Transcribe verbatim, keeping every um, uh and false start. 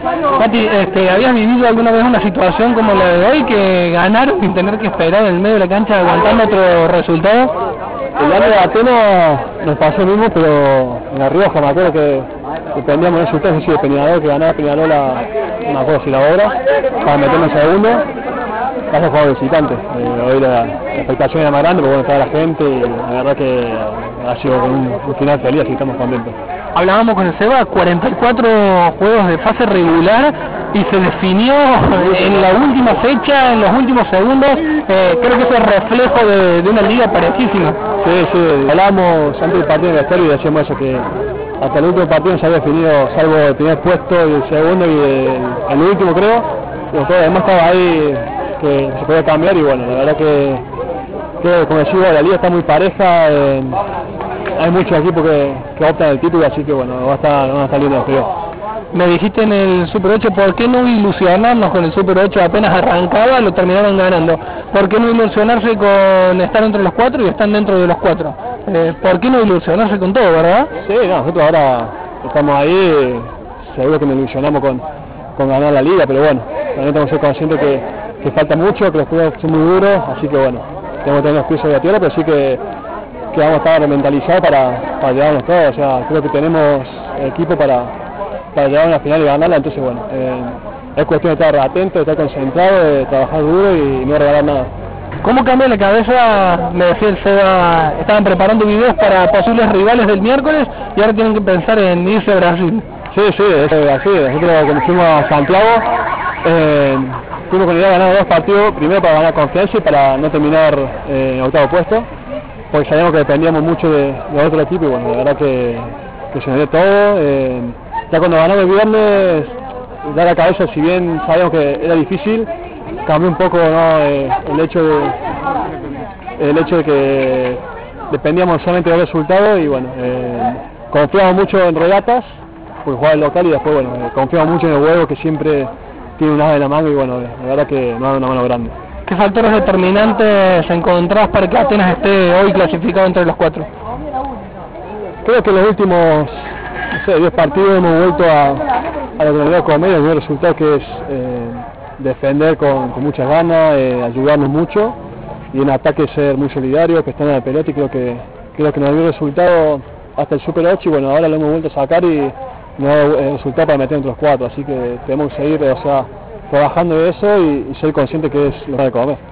Mati, este, ¿habías vivido alguna vez una situación como la de hoy, que ganaron sin tener que esperar en el medio de la cancha aguantando otro resultado? El año de Atenas nos pasó lo mismo, pero en La Rioja me acuerdo que dependíamos de resultados, no sé si de Peñarol, que ganaba Peñarol la, no me acuerdo si la hora, para meternos en segundo, casi jugaba visitante. Eh, hoy la, la expectación era más grande, pero bueno, estaba la gente y la verdad que ha sido un, un final feliz, así que estamos contentos. Hablábamos con el Seba, cuarenta y cuatro juegos de fase regular y se definió en la última fecha, en los últimos segundos. Eh, creo que es el reflejo de, de una liga parejísima. Sí, sí, hablábamos antes del partido en el estadio y decíamos eso, que hasta el último partido se había definido, salvo el primer puesto y el segundo y el, el último creo, pero todo además estaba ahí que se podía cambiar y bueno, la verdad que, que como decía, la liga está muy pareja, eh, hay muchos equipos que, que optan el título, así que bueno, va a estar, van a estar lindos, creo. Me dijiste en el Super ocho, ¿por qué no ilusionarnos con el Super ocho? Apenas arrancaba, lo terminaron ganando. ¿Por qué no ilusionarse con estar entre los cuatro y están dentro de los cuatro? Eh, ¿Por qué no ilusionarse con todo, verdad? Sí, no, nosotros ahora estamos ahí, seguro que nos ilusionamos con, con ganar la liga, pero bueno, también tenemos que ser conscientes que, que falta mucho, que los juegos son muy duros, así que bueno, tenemos que tener los pies sobre la tierra, pero sí que, que vamos a estar mentalizados para, para llevarnos todo, o sea, creo que tenemos equipo para... para llegar a una final y ganarla, entonces bueno, eh, es cuestión de estar atento, de estar concentrado, de trabajar duro y no regalar nada. ¿Cómo cambia la cabeza? Me decía el Seba, estaban preparando videos para posibles rivales del miércoles y ahora tienen que pensar en irse a Brasil. Sí, sí, es así, nosotros cuando fuimos a Santiago, eh, fuimos con la idea de ganar dos partidos, primero para ganar confianza y para no terminar eh, en octavo puesto, porque sabíamos que dependíamos mucho de, de otro equipo y bueno, la verdad que, que se nos dio todo. Eh, Ya cuando ganamos el viernes, dar la cabeza, si bien sabíamos que era difícil, cambió un poco, ¿no? eh, el hecho de el hecho de que dependíamos solamente del resultado y bueno, eh, confiamos mucho en Regatas, porque jugaba el local y después bueno, eh, confiamos mucho en el huevo que siempre tiene un as de la manga y bueno, la verdad que nos da una mano grande. ¿Qué factores determinantes encontrás para que Atenas esté hoy clasificado entre los cuatro? Creo que los últimos no sé, diez partidos hemos vuelto a, a lo que nos dio comer, el resultado que es eh, defender con, con muchas ganas, eh, ayudarnos mucho y en ataque ser muy solidario, que están en la pelota y creo que, creo que nos dio resultado hasta el Super ocho y bueno, ahora lo hemos vuelto a sacar y nos da el resultado para meter entre los cuatro, así que tenemos que seguir, o sea, trabajando en eso y, y ser conscientes que es lo de comer.